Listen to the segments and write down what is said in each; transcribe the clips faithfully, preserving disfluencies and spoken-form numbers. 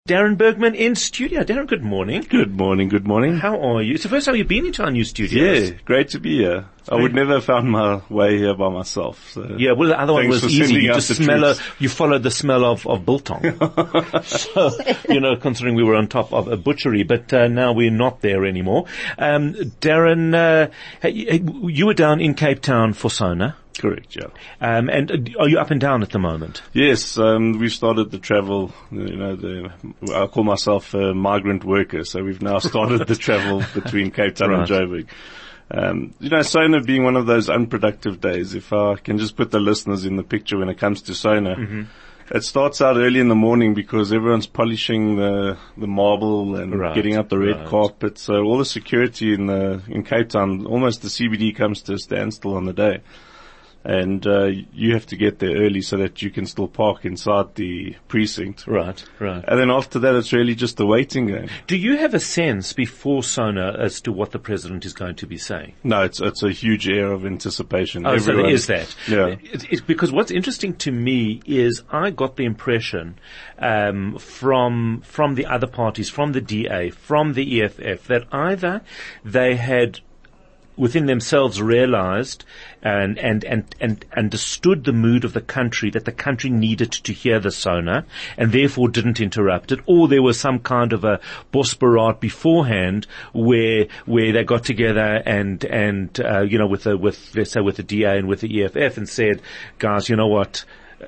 Darren Bergman in studio. Darren, good morning. Good morning, good morning. How are you? It's the first time you've been into our new studios. Yeah, great to be here. I would never have found my way here by myself. So yeah, well, the other one was easy. You just smell a, troops. you followed the smell of, of biltong. So, you know, considering we were on top of a butchery, but uh, now we're not there anymore. Um, Darren, uh, you were down in Cape Town for SONA. Correct, yeah. Um, and are you up and down at the moment? Yes, um, we've started the travel, you know, the, I call myself a migrant worker, so we've now started the travel between Cape Town Right. and Joburg. Um, you know, SONA being one of those unproductive days, if I can just put the listeners in the picture when it comes to SONA, mm-hmm. It starts out early in the morning because everyone's polishing the, the marble and Right, getting up the red right. carpet, so all the security in the, in Cape Town, almost the C B D comes to a standstill on the day. And uh, you have to get there early so that you can still park inside the precinct. Right, right. And then after that, it's really just the waiting game. Do you have a sense before SONA as to what the president is going to be saying? No, it's it's a huge air of anticipation. Oh, so there Everyone- is that. Yeah. It's, it's because what's interesting to me is I got the impression um, from from the other parties, from the D A, from the E F F, that either they had within themselves realized and, and, and, and understood the mood of the country, that the country needed to hear the SONA and therefore didn't interrupt it, or there was some kind of a bosbarat beforehand where, where they got together and, and, uh, you know, with the, with, let's say with the D A and with the E F F and said, guys, you know what?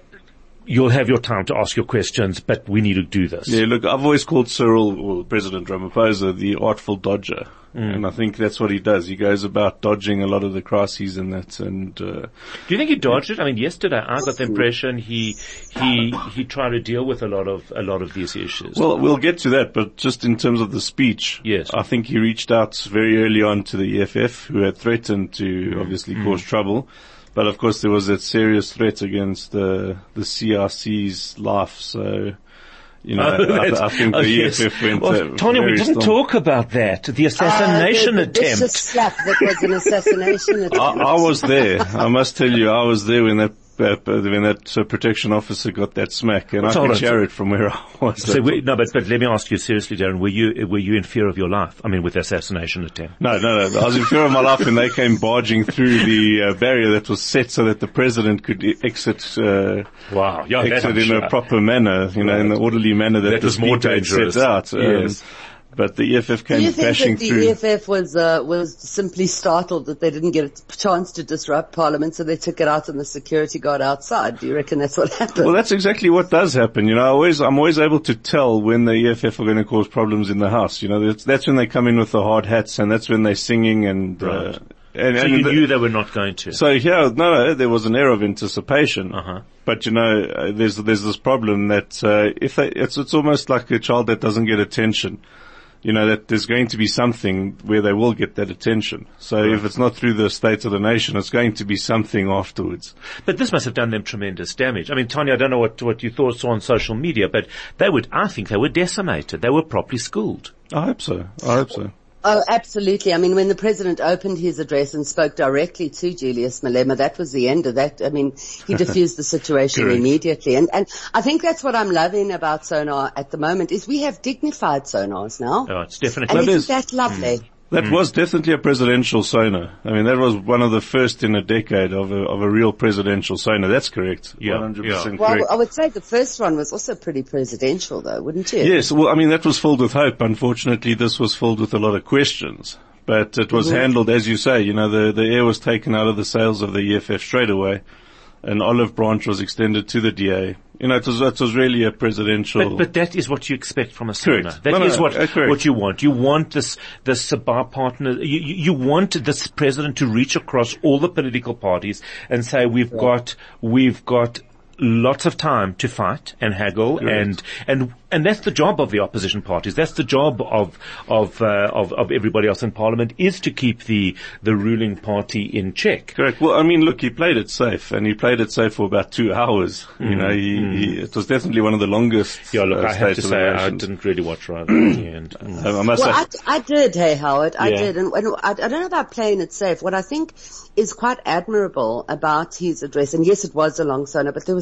You'll have your time to ask your questions, but we need to do this. Yeah, look, I've always called Cyril, or President Ramaphosa, the artful dodger. Mm. And I think that's what he does. He goes about dodging a lot of the crises and that. And uh, do you think he dodged it? I mean, yesterday I got the impression he he he tried to deal with a lot of a lot of these issues. Well, we'll get to that, but just in terms of the speech, yes, I think he reached out very early on to the E F F, who had threatened to mm. obviously mm. cause trouble. But of course, there was that serious threat against the the C R C's life. So, you know, oh, I, I think the oh, E F F yes. went. Well, uh, Tanya, we very didn't strong. talk about that. The assassination uh, the, the attempt. vicious slap that was an assassination attempt. I, I was there. I must tell you, I was there when that. Uh, when that uh, protection officer got that smack, and well, I could share it from where I was. So we, no, but, but let me ask you seriously, Darren, were you, were you in fear of your life? I mean, with the assassination attempt? No, no, no. I was in fear of my life when they came barging through the uh, barrier that was set so that the president could e- exit, uh, wow. yeah, exit in sure. a proper manner, you know, right. in the orderly manner that, that the was more speaker had dangerous. set out. Um, yes. But the E F F came Do you think bashing that the through. E F F was uh, was simply startled that they didn't get a chance to disrupt Parliament, so they took it out on the security guard outside? Do you reckon that's what happened? Well, that's exactly what does happen. You know, I always, I'm always able to tell when the E F F are going to cause problems in the House. You know, that's, that's when they come in with the hard hats, and that's when they're singing and. Right. Uh, and, so and you the, knew they were not going to. So yeah, no, no, there was an air of anticipation. Uh-huh. But you know, uh, there's there's this problem that uh, if they, it's it's almost like a child that doesn't get attention. You know, that there's going to be something where they will get that attention. So right. if it's not through the State of the Nation, it's going to be something afterwards. But this must have done them tremendous damage. I mean, Tanya, I don't know what, what you thought saw on social media, but they would, I think they were decimated. They were properly schooled. I hope so. I hope so. Oh, absolutely. I mean, when the president opened his address and spoke directly to Julius Malema, that was the end of that. I mean, he diffused the situation immediately. And, and I think that's what I'm loving about SONA at the moment is we have dignified SONAs now. Oh, it's definitely. And that isn't is. that lovely? Mm. That mm. was definitely a presidential SONA. I mean, that was one of the first in a decade of a, of a real presidential SONA. That's correct. Yeah. one hundred percent yeah. correct. Well, I would say the first one was also pretty presidential though, wouldn't you? Yes. Well, I mean, that was filled with hope. Unfortunately, this was filled with a lot of questions. But it was mm-hmm. handled, as you say, you know, the, the air was taken out of the sails of the E F F straight away. An olive branch was extended to the D A. You know, it was, it was really a presidential. But, but that is what you expect from a SONA. Correct. That no, is no, what, uh, what you want. You want this, this bipartisan, you, you want this president to reach across all the political parties and say, we've yeah. got, we've got lots of time to fight and haggle Correct. and, and, and that's the job of the opposition parties. That's the job of, of, uh, of, of everybody else in Parliament is to keep the, the ruling party in check. Correct. Well, I mean, look, he played it safe and he played it safe for about two hours. Mm. You know, he, mm. he, it was definitely one of the longest. Yeah, look, uh, I have to say I didn't really watch right at the end. Mm. I must well, say. I, I did, hey Howard, I yeah. did. And, and I, I don't know about playing it safe. What I think is quite admirable about his address, and yes, it was a long SONA, but there was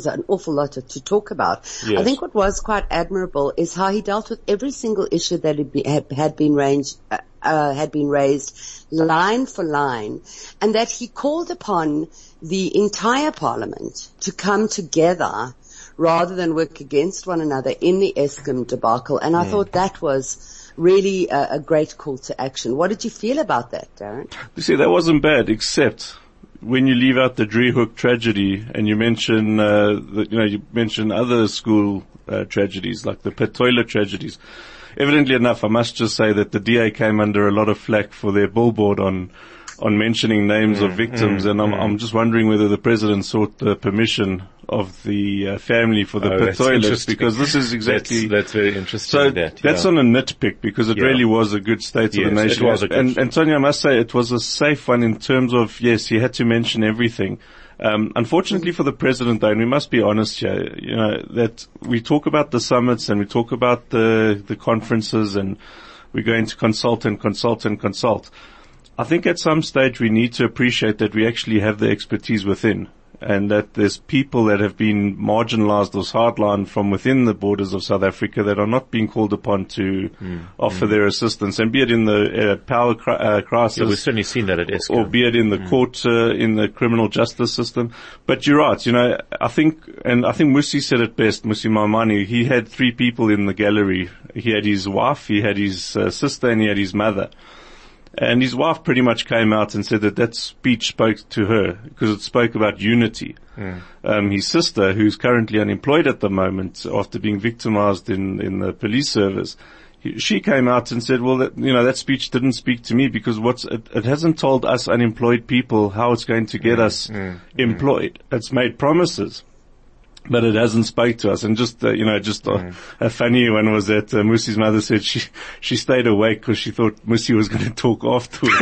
an awful lot to, to talk about. Yes. I think what was quite admirable is how he dealt with every single issue that had, be, had, had been ranged, uh, uh, had been raised line for line, and that he called upon the entire parliament to come together rather than work against one another in the Eskom debacle. And I mm. thought that was really a, a great call to action. What did you feel about that, Darren? You see, that wasn't bad, except when you leave out the Driehoek tragedy and you mention, uh, the, you know, you mention other school uh, tragedies like the pit toilet tragedies. Evidently enough, I must just say that the D A came under a lot of flack for their billboard on on mentioning names mm, of victims, mm, and I'm, mm. I'm just wondering whether the president sought the permission of the uh, family for the oh, pit toilets, because this is exactly that's, that's very interesting. So that, that's yeah. on a nitpick, because it yeah. really was a good state yes, of the nation. It was a good and, and Sonia, I must say, it was a safe one in terms of, yes, he had to mention everything. Um, unfortunately for the president, though, and we must be honest here, you know, that we talk about the summits and we talk about the the conferences and we're going to consult and consult and consult. I think at some stage we need to appreciate that we actually have the expertise within, and that there's people that have been marginalized or hardlined from within the borders of South Africa that are not being called upon to mm. offer mm. their assistance, and be it in the uh, power cri- uh, crisis. Yeah, we've certainly seen that at Eskom. Or be it in the mm. court, uh, in the criminal justice system. But you're right, you know, I think, and I think Musi said it best, Musi Maimane, he had three people in the gallery. He had his wife, he had his uh, sister, and he had his mother. And his wife pretty much came out and said that that speech spoke to her because it spoke about unity. Mm. Um, his sister, who's currently unemployed at the moment after being victimized in, in the police service, he, she came out and said, well, that, you know, that speech didn't speak to me because what's, it, it hasn't told us unemployed people how it's going to get mm. us mm. employed. Mm. It's made promises, but it hasn't spoke to us. And just, uh, you know, just mm. a, a funny one was that uh, Musi's mother said she she stayed awake because she thought Musi was going to talk afterwards.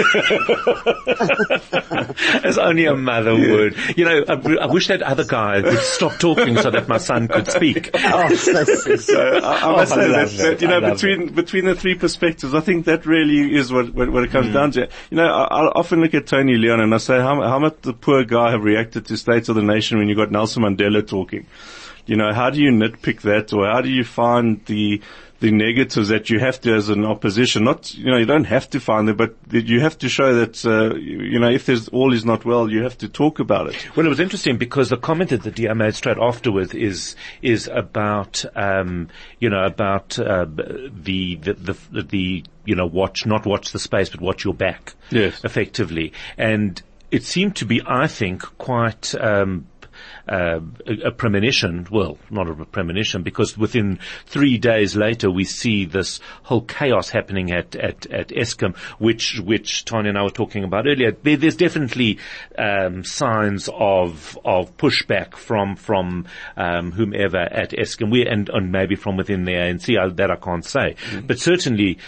As only a mother yeah. would. You know, I, I wish that other guy would stop talking so that my son could speak. Oh, so, so, so I, I must oh, say I that, that, you know, between, between the three perspectives, I think that really is what, what, what it comes mm. down to. You know, I, I often look at Tony Leon and I say, how, how much the poor guy have reacted to State of the Nation when you got Nelson Mandela talking? You know, how do you nitpick that, or how do you find the the negatives that you have to as an opposition? Not, you know, you don't have to find them, but you have to show that, uh, you know, if there's all is not well, you have to talk about it. Well, it was interesting because the comment that the D A made straight afterwards is is about, um, you know, about uh, the, the the the you know, watch not watch the space, but watch your back. Yes, effectively, and it seemed to be, I think, quite. Um, Uh, a, a premonition, well, not a premonition, because within three days later we see this whole chaos happening at, at, at Eskom, which, which Tanya and I were talking about earlier. There, there's definitely, um, signs of, of pushback from, from, um, whomever at Eskom, we, and, and maybe from within the A N C, I, that I can't say. Mm-hmm. But certainly,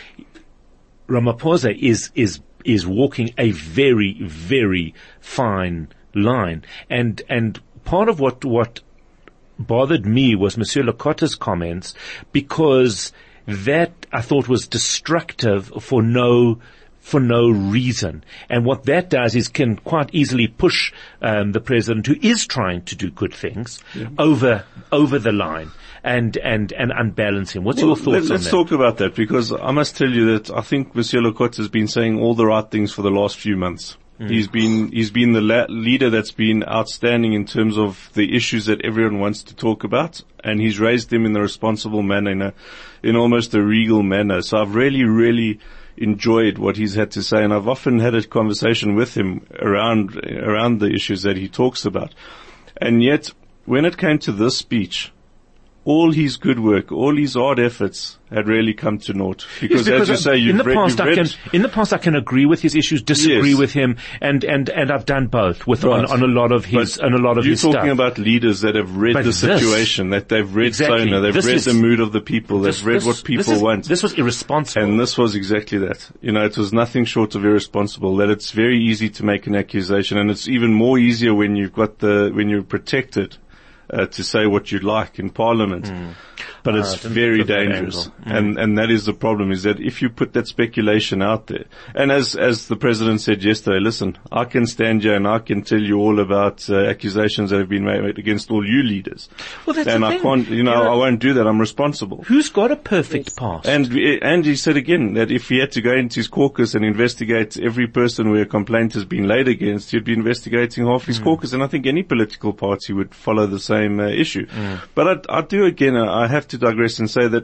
Ramaphosa is, is, is walking a very, very fine line. And, and, part of what, what bothered me was Monsieur Lekotta's comments, because that I thought was destructive for no, for no reason. And what that does is can quite easily push, um, the president, who is trying to do good things, yeah. over, over the line. And, and, and unbalance him. What's well, your thoughts let, on let's that? Let's talk about that, because I must tell you that I think Monsieur Lekotta has been saying all the right things for the last few months. Mm. He's been, he's been the la- leader that's been outstanding in terms of the issues that everyone wants to talk about, and he's raised them in a responsible manner, in a, in almost a regal manner. So I've really, really enjoyed what he's had to say, and I've often had a conversation with him around, around the issues that he talks about. And yet, when it came to this speech, all his good work, all his hard efforts had really come to naught. Because, yes, because as you say, you've in the read, past, you've I read can, in the past, I can agree with his issues, disagree yes. with him, and, and, and I've done both with, right. on, on a lot of his, but on a lot of his stuff. You're talking about leaders that have read but the this, situation, that they've read exactly, Sona, they've read is, the mood of the people, they've this, read this, what people this is, want. This was irresponsible. And this was exactly that. You know, it was nothing short of irresponsible, that it's very easy to make an accusation, and it's even more easier when you've got the, when you're protected, uh, to say what you like in Parliament. Mm. But it's uh, very dangerous. Mm. And, and that is the problem, is that if you put that speculation out there, and as, as the president said yesterday, listen, I can stand here and I can tell you all about uh, accusations that have been made against all you leaders. Well, that's and the I thing. can't, you know, you know, I won't do that. I'm responsible. Who's got a perfect past? And, and he said again that if he had to go into his caucus and investigate every person where a complaint has been laid against, he'd be investigating half his mm. caucus. And I think any political party would follow the same uh, issue. Mm. But I, I do again, uh, I have to digress and say that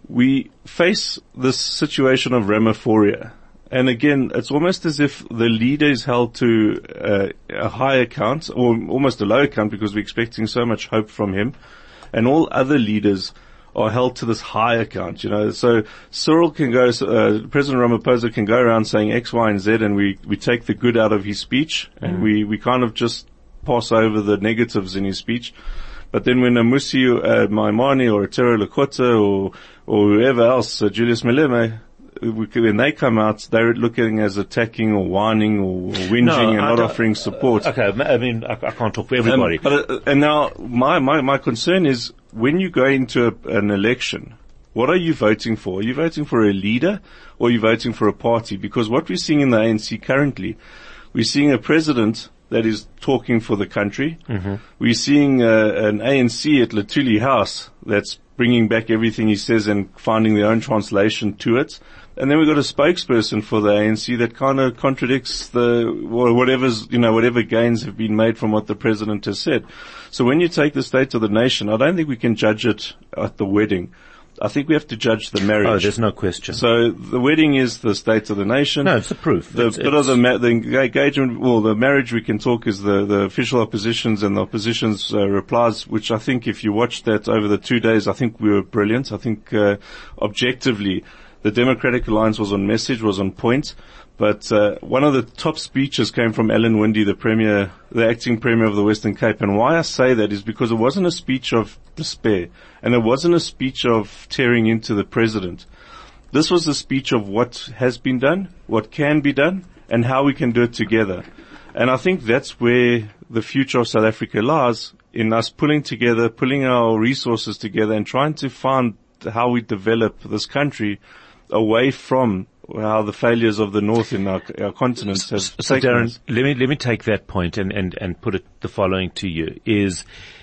we face this situation of Ramaphoria. And again, it's almost as if the leader is held to uh, a high account, or almost a low account, because we're expecting so much hope from him. And all other leaders are held to this high account, you know. So Cyril can go, uh, President Ramaphosa can go around saying X, Y, and Z, and we, we take the good out of his speech, mm. and we, we kind of just pass over the negatives in his speech. But then when a Musi uh, Maimane or a Tero Lakota or, or whoever else, uh, Julius Malema, when they come out, they're looking as attacking or whining or, or whinging no, and not offering support. Uh, okay, I mean, I, I can't talk for everybody. Um, but, uh, and now, my, my, my concern is, when you go into a, an election, what are you voting for? Are you voting for a leader or are you voting for a party? Because what we're seeing in the A N C currently, we're seeing a president that is talking for the country. Mm-hmm. We're seeing uh, an A N C at Luthuli House that's bringing back everything he says and finding their own translation to it. And then we've got a spokesperson for the A N C that kind of contradicts the, or whatever's, you know, whatever gains have been made from what the president has said. So when you take the state of the nation, I don't think we can judge it at the wedding. I think we have to judge the marriage. Oh, there's no question. So the wedding is the state of the nation. No, it's the proof. The it's, bit of the, ma- the engagement, well, the marriage we can talk is the, the official oppositions and the opposition's uh, replies, which I think if you watched that over the two days, I think we were brilliant. I think uh, objectively, the Democratic Alliance was on message, was on point. But uh, one of the top speeches came from Alan Winde, the premier, the acting premier of the Western Cape. And why I say that is because it wasn't a speech of despair, and it wasn't a speech of tearing into the president. This was a speech of what has been done, what can be done, and how we can do it together. And I think that's where the future of South Africa lies, in us pulling together, pulling our resources together, and trying to find how we develop this country away from how the failures of the North in our, our continent have so, so taken Darren, us. let me, let me take that point and, and, and put it the following to you is,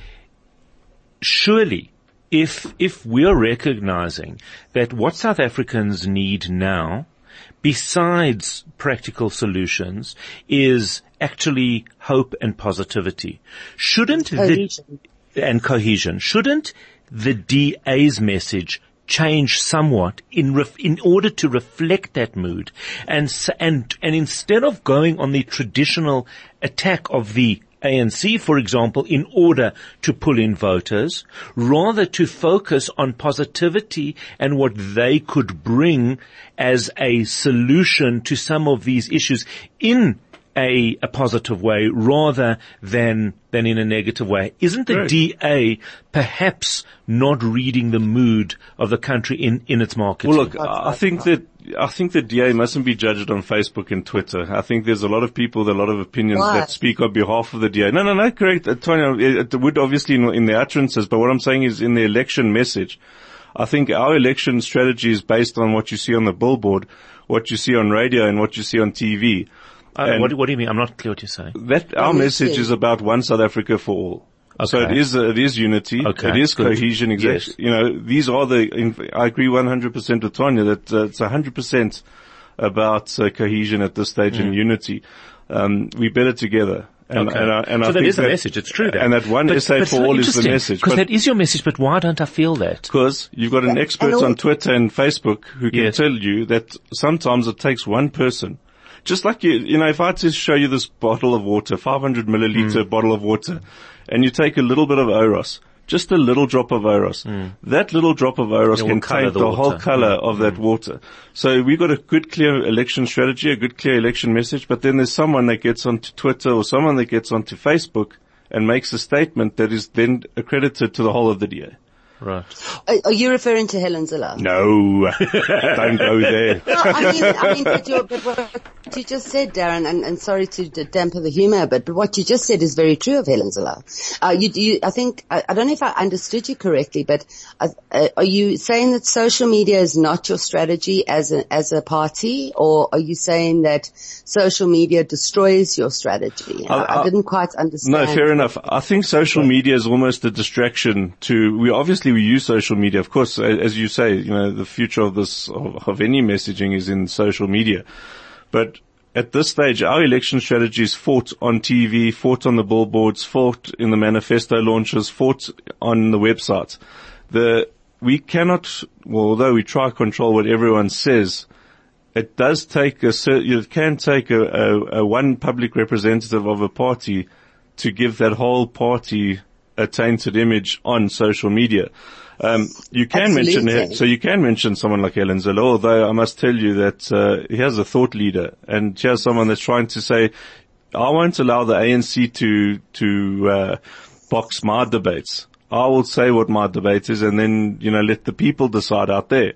surely if, if we're recognizing that what South Africans need now, besides practical solutions, is actually hope and positivity, shouldn't cohesion. the, and cohesion, shouldn't the D A's message change somewhat in ref, in order to reflect that mood, and and and instead of going on the traditional attack of the A N C, for example, in order to pull in voters, rather to focus on positivity and what they could bring as a solution to some of these issues in a, a positive way rather than than in a negative way. Isn't the right. D A perhaps not reading the mood of the country in, in its marketing? Well, look, I think that I think the D A mustn't be judged on Facebook and Twitter. I think there's a lot of people, a lot of opinions Why? that speak on behalf of the D A. No, no, no, correct. Uh, Tanya, it would obviously in, in the utterances, but what I'm saying is in the election message. I think our election strategy is based on what you see on the billboard, what you see on radio, and what you see on T V. Uh, what, what do you mean? I'm not clear what you're saying. That our message is about one South Africa for all. Okay. So it is, uh, it is unity. Okay. It is Good. cohesion. Exactly. Yes. You know, these are the, in, I agree one hundred percent with Tanya that uh, it's one hundred percent about uh, cohesion at this stage mm. and unity. Um, we better together. And, okay. and, I, and so I that think is the message. It's true. That. And that one but, essay but for all is the message. Because that is your message, but why don't I feel that? Because you've got an expert on Twitter and Facebook who can yes. tell you that sometimes it takes one person. Just like you, you know, if I had to show you this bottle of water, five hundred milliliter mm. bottle of water, and you take a little bit of Oros, just a little drop of Oros, mm. that little drop of Oros can take the, the whole color mm. of mm. that water. So we've got a good, clear election strategy, a good, clear election message, but then there's someone that gets onto Twitter or someone that gets onto Facebook and makes a statement that is then accredited to the whole of the D A. Right. Are, are you referring to Helen Zille? No, don't go there. No, I mean, I mean, but, you're, but what you just said, Darren, and, and sorry to d- dampen the humour a bit, but what you just said is very true of Helen Zille. Uh, you, you, I think, I, I don't know if I understood you correctly, but uh, uh, are you saying that social media is not your strategy as a, as a party, or are you saying that social media destroys your strategy? I, I, I didn't quite understand. No, fair enough. I think social media is almost a distraction to, we obviously we use social media. Of course, as you say, you know, the future of this, of, of any messaging is in social media. But at this stage, our election strategy is fought on T V, fought on the billboards, fought in the manifesto launches, fought on the websites. The, we cannot, well, although we try to control what everyone says, it does take a, it can take a, a, a one public representative of a party to give that whole party a tainted image on social media. Um, you can Absolutely. mention, so you can mention someone like Helen Zille, although I must tell you that, uh, here's a thought leader, and here's someone that's trying to say, I won't allow the A N C to, to, uh, box my debates. I will say what my debate is and then, you know, let the people decide out there.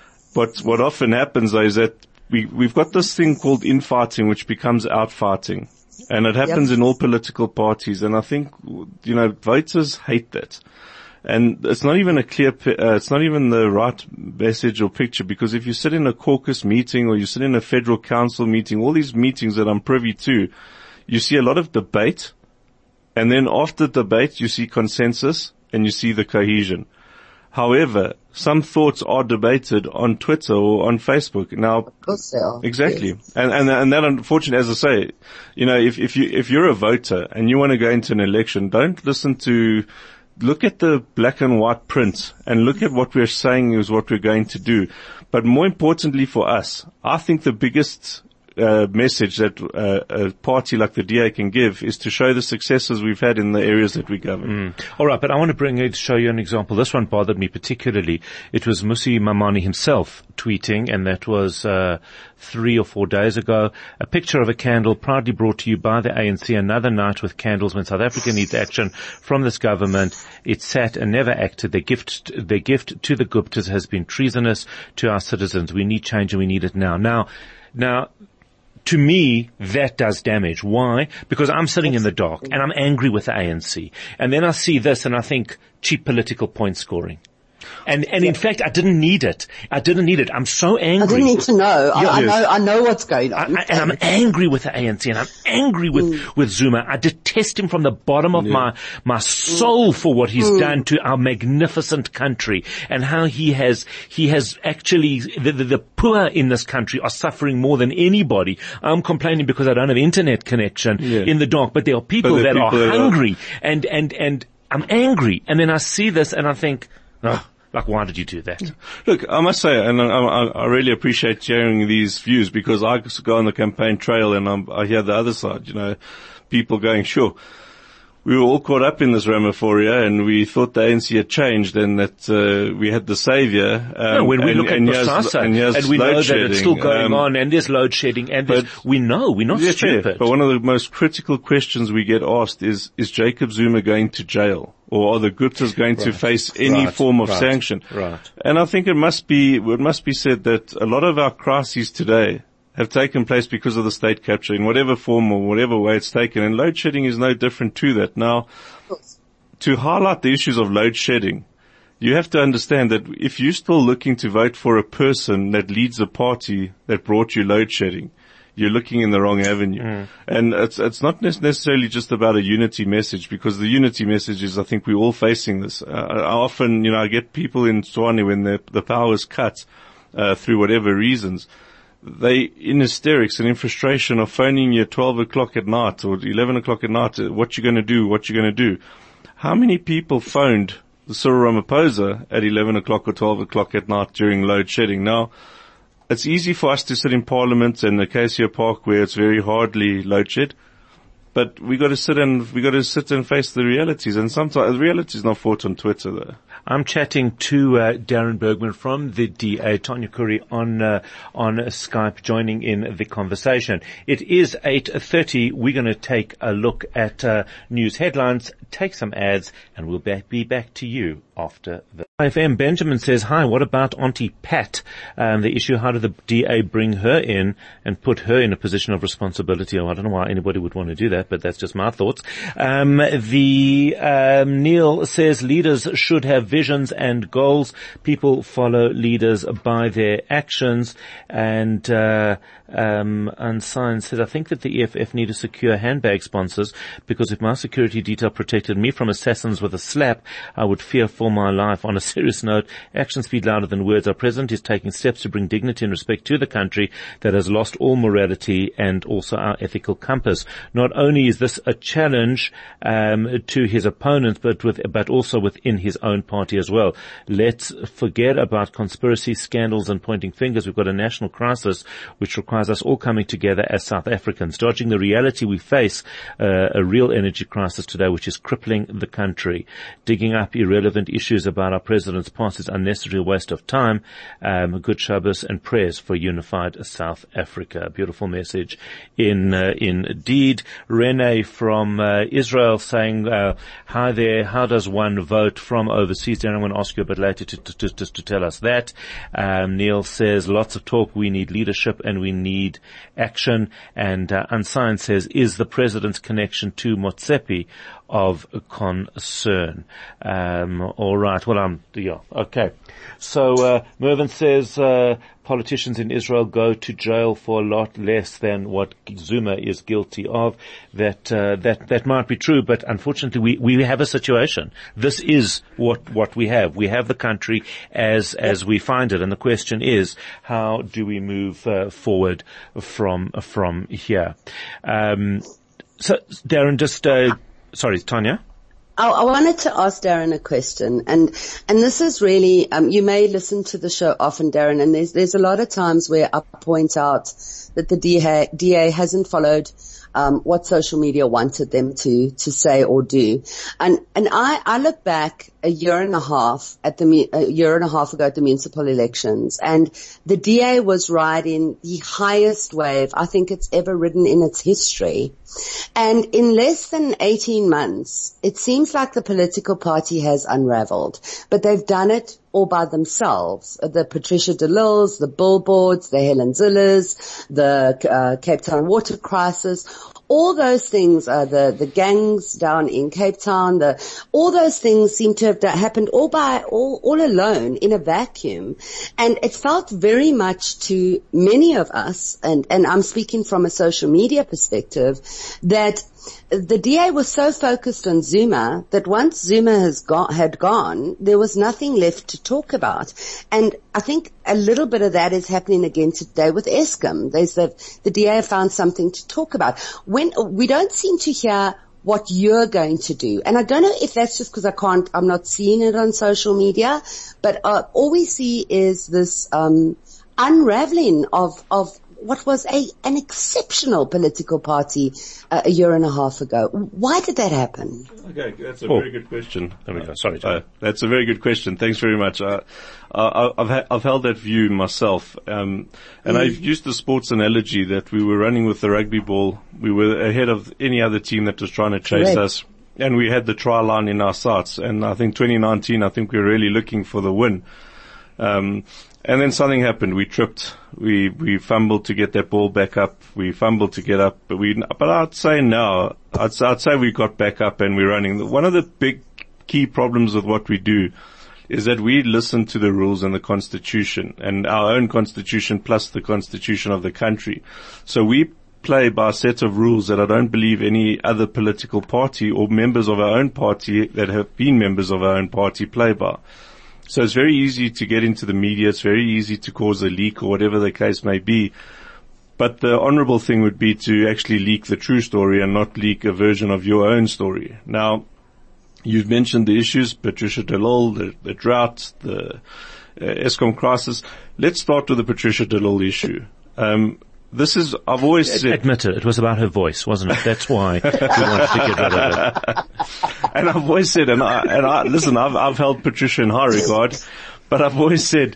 But what often happens though is that we, we've got this thing called infighting, which becomes outfighting. And it happens yep. in all political parties. And I think, you know, voters hate that. And it's not even a clear, uh, it's not even the right message or picture, because if you sit in a caucus meeting or you sit in a federal council meeting, all these meetings that I'm privy to, you see a lot of debate. And then after debate, you see consensus and you see the cohesion. However, some thoughts are debated on Twitter or on Facebook. Now, of course they are. Exactly. Yes. And, and, and that unfortunately, as I say, you know, if, if you, if you're a voter and you want to go into an election, don't listen to, look at the black and white print and look at what we're saying is what we're going to do. But more importantly for us, I think the biggest Uh, message that uh, a party like the D A can give is to show the successes we've had in the areas that we govern. Mm. All right, but I want to bring it, show you an example. This one bothered me particularly. It was Musi Mamani himself tweeting, and that was uh, three or four days ago. A picture of a candle proudly brought to you by the A N C. Another night with candles when South Africa needs action from this government. It sat and never acted. Their gift, their gift to the Guptas has been treasonous to our citizens. We need change and we need it now. Now, now. To me, that does damage. Why? Because I'm sitting in the dark and I'm angry with the A N C. And then I see this and I think cheap political point scoring. And, and in fact, I didn't need it. I didn't need it. I'm so angry. I didn't need to know. I, Yeah. I know, I know what's going on. I, I, and I'm angry with the A N C and I'm angry with, mm. with Zuma. I detest him from the bottom of yeah. my, my soul for what he's mm. done to our magnificent country and how he has, he has actually, the, the, the poor in this country are suffering more than anybody. I'm complaining because I don't have internet connection yeah. in the dark, but there are people that people are hungry are... and, and, and I'm angry. And then I see this and I think, oh, like, why did you do that? Look, I must say, and I, I, I really appreciate sharing these views because I go on the campaign trail and I'm, I hear the other side, you know, people going, sure, we were all caught up in this Ramaphoria and we thought the A N C had changed and that uh, we had the savior. Um, no, when we and, look and at Bosasa and, and, and we know that it's still going um, on and there's load shedding and but, we know, we're not yeah, stupid. Fair. But one of the most critical questions we get asked is, is Jacob Zuma going to jail? Or are the Guptas going right. to face any right. form of right. sanction? Right. And I think it must be, it must be said that a lot of our crises today have taken place because of the state capture in whatever form or whatever way it's taken. And load shedding is no different to that. Now, to highlight the issues of load shedding, you have to understand that if you're still looking to vote for a person that leads a party that brought you load shedding, you're looking in the wrong avenue. Mm. And it's, it's not necessarily just about a unity message because the unity message is, I think we're all facing this. Uh, I often, you know, I get people in Tshwane when the, the power is cut, uh, through whatever reasons. They, in hysterics and in frustration, are phoning you at twelve o'clock at night or eleven o'clock at night. What you going to do? What you going to do? How many people phoned Cyril Ramaphosa at eleven o'clock or twelve o'clock at night during load shedding? Now, it's easy for us to sit in Parliament and Acacia Park where it's very hardly load shed, but we got to sit and we got to sit and face the realities. And sometimes the reality is not fought on Twitter, though. I'm chatting to uh, Darren Bergman from the D A, Tanya Curry on uh, on Skype, joining in the conversation. It is eight thirty. We're going to take a look at uh, news headlines, take some ads, and we'll be back to you after the F M. Benjamin says, hi, what about Auntie Pat? Um, the issue, how did the D A bring her in and put her in a position of responsibility? Oh, I don't know why anybody would want to do that, but that's just my thoughts. Um, the, um, Neil says leaders should have visions and goals. People follow leaders by their actions. And, uh, um, Unsigned says, I think that the E F F need to secure handbag sponsors, because if my security detail protected me from assassins with a slap, I would fear for my life. On a serious note, actions speak louder than words. Our president is taking steps to bring dignity and respect to the country that has lost all morality and also our ethical compass. Not only is this a challenge um, to his opponents, but with, but also within his own party as well. Let's forget about conspiracy, scandals, and pointing fingers. We've got a national crisis which requires us all coming together as South Africans, dodging the reality we face, uh, a real energy crisis today, which is crippling the country. Digging up irrelevant issues about our president's past is unnecessary waste of time. Um, good Shabbos and prayers for unified South Africa. Beautiful message in uh, indeed. Rene from uh, Israel saying, uh, hi there, how does one vote from overseas? Then I'm going to ask you a bit later to, to, to, to, to tell us that. Um, Neil says, lots of talk, we need leadership and we need action. And uh, Unsigned says, is the president's connection to Motsepe of concern? Um, all right. Well, I'm, yeah, okay. So, uh, Mervyn says, uh, politicians in Israel go to jail for a lot less than what Zuma is guilty of. That, uh, that, that might be true, but unfortunately we, we have a situation. This is what, what we have. We have the country as, as we find it. And the question is, how do we move, uh, forward from, from here? Um, so, Darren, just, uh, sorry, Tanya? I, I wanted to ask Darren a question, and and this is really, um, you may listen to the show often, Darren, and there's there's a lot of times where I point out that the D A, D A hasn't followed um, what social media wanted them to to say or do, and and I I look back a year and a half at the a year and a half ago at the municipal elections, and the D A was riding the highest wave I think it's ever ridden in its history. And in less than eighteen months, it seems like the political party has unraveled, but they've done it all by themselves. The Patricia de Lille's, the billboards, the Helen Zillers, the uh, Cape Town water crisis, all those things, uh, the, the gangs down in Cape Town, the, all those things seem to have happened all by, all, all alone in a vacuum. And it felt very much to many of us, and, and I'm speaking from a social media perspective, that the D A was so focused on Zuma that once Zuma has gone, had gone, there was nothing left to talk about. And I think a little bit of that is happening again today with Eskom. There's the, the D A found something to talk about. When, we don't seem to hear what you're going to do. And I don't know if that's just because I can't, I'm not seeing it on social media, but uh, all we see is this, um, unraveling of, of, what was a an exceptional political party uh, a year and a half ago. Why did that happen? Okay, that's a oh. very good question. There we go. Sorry, uh, that's a very good question. Thanks very much. Uh, uh, I've ha- I've held that view myself, um, and mm. I've used the sports analogy that we were running with the rugby ball. We were ahead of any other team that was trying to chase Correct. us, and we had the try line in our sights. And I think twenty nineteen, I think we were really looking for the win. Um, And then something happened. We tripped. We, we fumbled to get that ball back up. We fumbled to get up. But we, but I'd say now, I'd, I'd say we got back up and we're running. One of the big key problems with what we do is that we listen to the rules and the constitution and our own constitution plus the constitution of the country. So we play by a set of rules that I don't believe any other political party or members of our own party that have been members of our own party play by. So it's very easy to get into the media. It's very easy to cause a leak or whatever the case may be. But the honorable thing would be to actually leak the true story and not leak a version of your own story. Now, you've mentioned the issues, Patricia de Lille, the, the drought, the uh, Eskom crisis. Let's start with the Patricia de Lille issue. Um, This is, I've always said. Admit it, it was about her voice, wasn't it? That's why we wanted to get rid of it. And I've always said, and I, and I, listen, I've, I've held Patricia in high regard, but I've always said,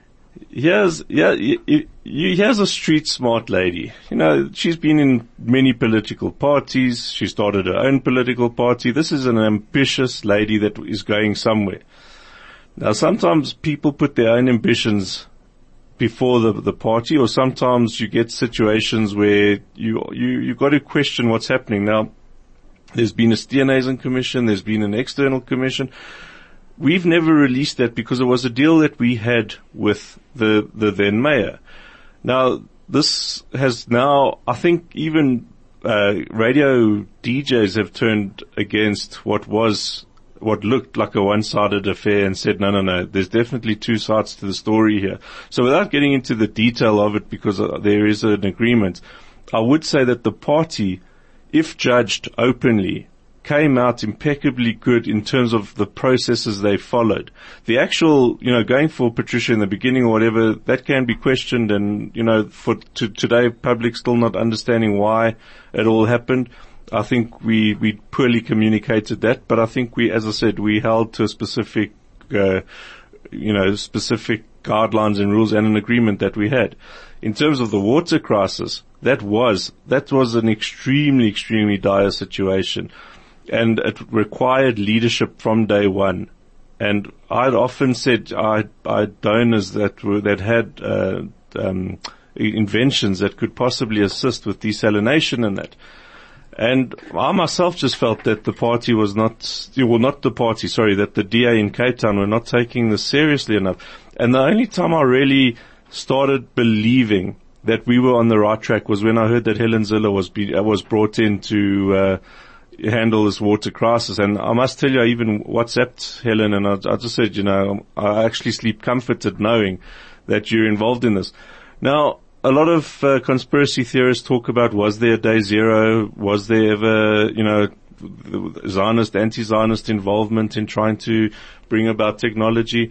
here's, yeah, you, you, here's a street smart lady. You know, she's been in many political parties. She started her own political party. This is an ambitious lady that is going somewhere. Now, sometimes people put their own ambitions before the the party, or sometimes you get situations where you you you got to question what's happening. Now, there's been a Steenhuisen commission, there's been an external commission. We've never released that because it was a deal that we had with the the then mayor. Now, this has now, I think, even uh, radio D Js have turned against what was what looked like a one-sided affair and said, no, no, no, there's definitely two sides to the story here. So without getting into the detail of it, because uh, there is an agreement, I would say that the party, if judged openly, came out impeccably good in terms of the processes they followed. The actual, you know, going for Patricia in the beginning or whatever, that can be questioned, and, you know, for to, today, public still not understanding why it all happened. I think we, we poorly communicated that, but I think we, as I said, we held to a specific, uh, you know, specific guidelines and rules and an agreement that we had. In terms of the water crisis, that was, that was an extremely, extremely dire situation, and it required leadership from day one. And I'd often said I, I had donors that were, that had, uh, um, inventions that could possibly assist with desalination and that. And I myself just felt that the party was not, well, not the party, sorry, that the D A in Cape Town were not taking this seriously enough. And the only time I really started believing that we were on the right track was when I heard that Helen Zille was be, was brought in to uh, handle this water crisis. And I must tell you, I even WhatsApped Helen, and I, I just said, you know, I actually sleep comforted knowing that you're involved in this. Now, a lot of uh, conspiracy theorists talk about, was there a day zero? Was there ever, you know, Zionist, anti-Zionist involvement in trying to bring about technology?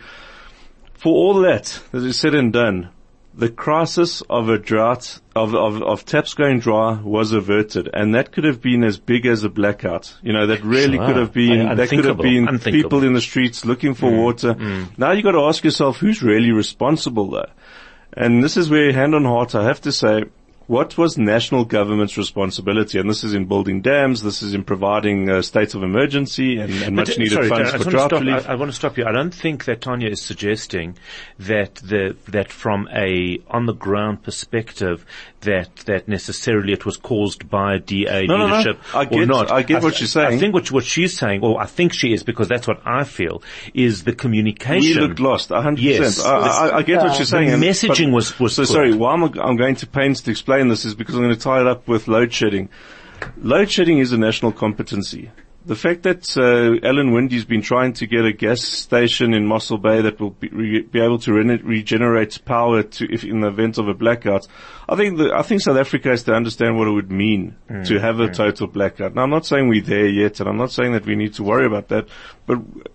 For all that, that is said and done, the crisis of a drought, of, of, of taps going dry was averted, and that could have been as big as a blackout. You know, that really sure. could have been, that could have been people in the streets looking for mm, water. Mm. Now you got to ask yourself, who's really responsible though? And this is where, hand on heart, I have to say, what was national government's responsibility? And this is in building dams, this is in providing uh, states of emergency and, and much needed sorry, funds Darren, for drought relief. I, I want to stop you. I don't think that Tanya is suggesting that the, that from a on the ground perspective that, that necessarily it was caused by D A no, leadership no, no. I get, or not. I get I, what you're saying. I think what, what she's saying, or I think she is, because that's what I feel, is the communication. We looked lost, one hundred percent. Yes. I, I, I get uh, what you're saying. The and, messaging was, was So good. sorry, why I'm, I'm going to pains to explain this is because I'm going to tie it up with load shedding. Load shedding is a national competency. The fact that uh, Alan Windey's been trying to get a gas station in Mossel Bay that will be, re- be able to re- regenerate power to, if in the event of a blackout, I think the, I think South Africa has to understand what it would mean mm, to have a mm. total blackout. Now, I'm not saying we're there yet, and I'm not saying that we need to worry about that, but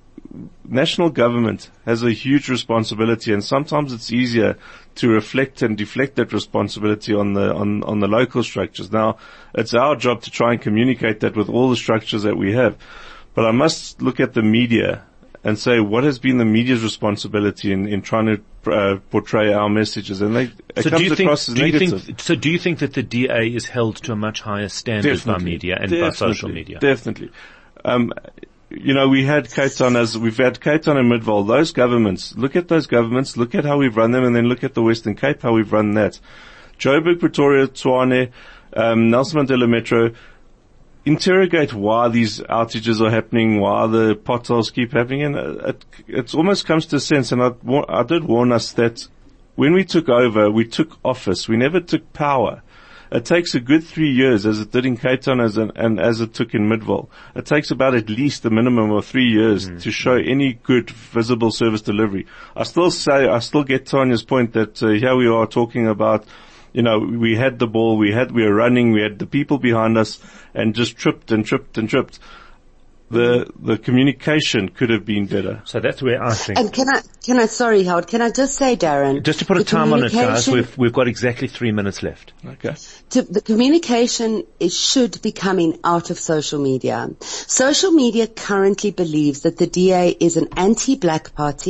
national government has a huge responsibility, and sometimes it's easier to reflect and deflect that responsibility on the on, on the local structures. Now, it's our job to try and communicate that with all the structures that we have. But I must look at the media and say, what has been the media's responsibility in, in trying to uh, portray our messages? And they, it so comes do you across think, as do you negative. think, so do you think that the D A is held to a much higher standard Definitely. by media and Definitely. by social media? Definitely. Um, You know, we had Cape Town as, we've had Cape Town and Midvaal. Those governments, look at those governments, look at how we've run them, and then look at the Western Cape, how we've run that. Joburg, Pretoria, Tshwane, um, Nelson Mandela Metro, interrogate why these outages are happening, why the potholes keep happening, and it, it almost comes to a sense, and I, I did warn us that when we took over, we took office, we never took power. It takes a good three years, as it did in Cape Town as an, and as it took in Midvaal. It takes about at least a minimum of three years mm. to show any good visible service delivery. I still say, I still get Tanya's point that uh, here we are talking about, you know, we had the ball, we had, we were running, we had the people behind us, and just tripped and tripped and tripped. The the communication could have been better. So that's where I think. And can I can I sorry Howard, can I just say, Darren, just to put a time on it, guys, we've we've got exactly three minutes left. Okay. To, the communication is should be coming out of social media. Social media currently believes that the D A is an anti-black party,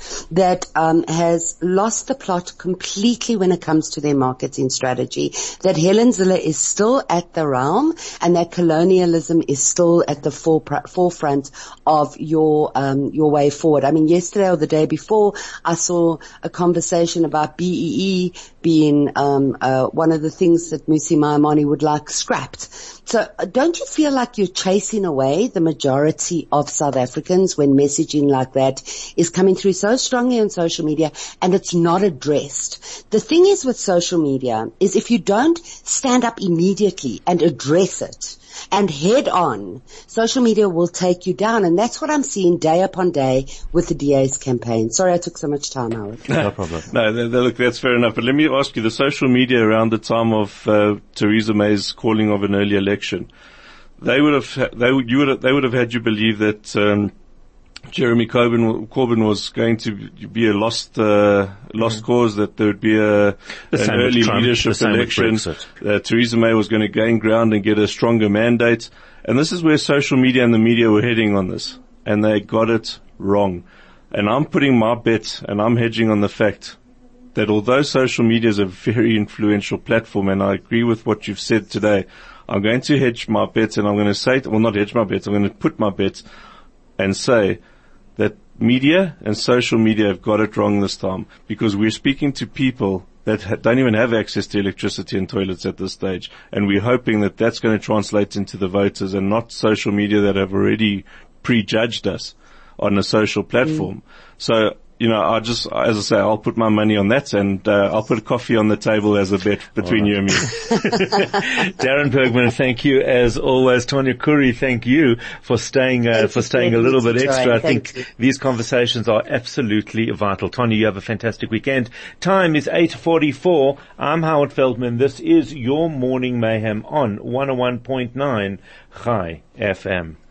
that um, has lost the plot completely when it comes to their marketing strategy, that Helen Zille is still at the realm and that colonialism is still at the forepr- forefront of your um, your way forward. I mean, yesterday or the day before, I saw a conversation about B E E being um, uh, one of the things that Mmusi Maimane would like scrapped. So uh, don't you feel like you're chasing away the majority of South Africans when messaging like that is coming through so strongly on social media and it's not addressed? The thing is with social media is if you don't stand up immediately and address it and head on, social media will take you down. And that's what I'm seeing day upon day with the D A's campaign. Sorry I took so much time, Howard. No problem. No, th- th- look, that's fair enough. But let me ask you, the social media around the time of uh, Theresa May's calling of an early election, they would have, they would, you would have, they would have had you believe that um, Jeremy Corbyn, Corbyn was going to be a lost, uh, lost mm. cause, that there would be a, an early Trump, leadership election, that Theresa May was going to gain ground and get a stronger mandate. And this is where social media and the media were heading on this. And they got it wrong. And I'm putting my bet and I'm hedging on the fact that although social media is a very influential platform, and I agree with what you've said today, I'm going to hedge my bets and I'm going to say, well, not hedge my bets, I'm going to put my bets and say that media and social media have got it wrong this time, because we're speaking to people that ha- don't even have access to electricity and toilets at this stage. And we're hoping that that's going to translate into the voters and not social media that have already prejudged us on a social platform. Mm. So, you know, I just, as I say, I'll put my money on that, and uh, I'll put coffee on the table as a bet between right. you and me. Darren Bergman, thank you as always. Tonya Kuri, thank you for staying uh, for staying a little bit extra. I think you. These conversations are absolutely vital. Tonya, you have a fantastic weekend. Time is eight forty-four. I'm Howard Feldman. This is your Morning Mayhem on one oh one point nine Chai F M.